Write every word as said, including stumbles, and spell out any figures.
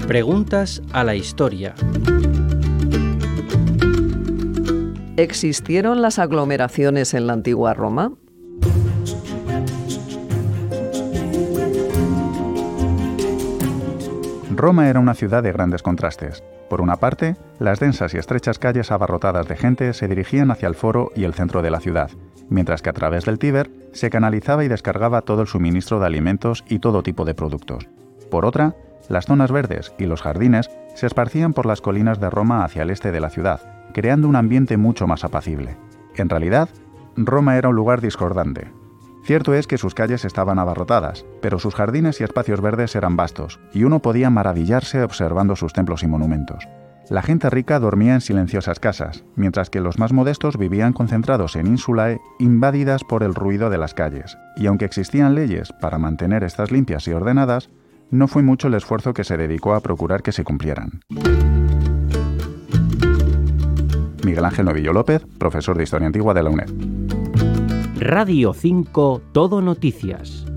Preguntas a la historia. ¿Existieron las aglomeraciones en la antigua Roma? Roma era una ciudad de grandes contrastes. Por una parte, las densas y estrechas calles abarrotadas de gente se dirigían hacia el foro y el centro de la ciudad, mientras que a través del Tíber se canalizaba y descargaba todo el suministro de alimentos y todo tipo de productos. Por otra, las zonas verdes y los jardines se esparcían por las colinas de Roma hacia el este de la ciudad, creando un ambiente mucho más apacible. En realidad, Roma era un lugar discordante. Cierto es que sus calles estaban abarrotadas, pero sus jardines y espacios verdes eran vastos, y uno podía maravillarse observando sus templos y monumentos. La gente rica dormía en silenciosas casas, mientras que los más modestos vivían concentrados en insulae, invadidas por el ruido de las calles. Y aunque existían leyes para mantener estas limpias y ordenadas, no fue mucho el esfuerzo que se dedicó a procurar que se cumplieran. Miguel Ángel Novillo López, profesor de Historia Antigua de la UNED. Radio cinco Todo Noticias.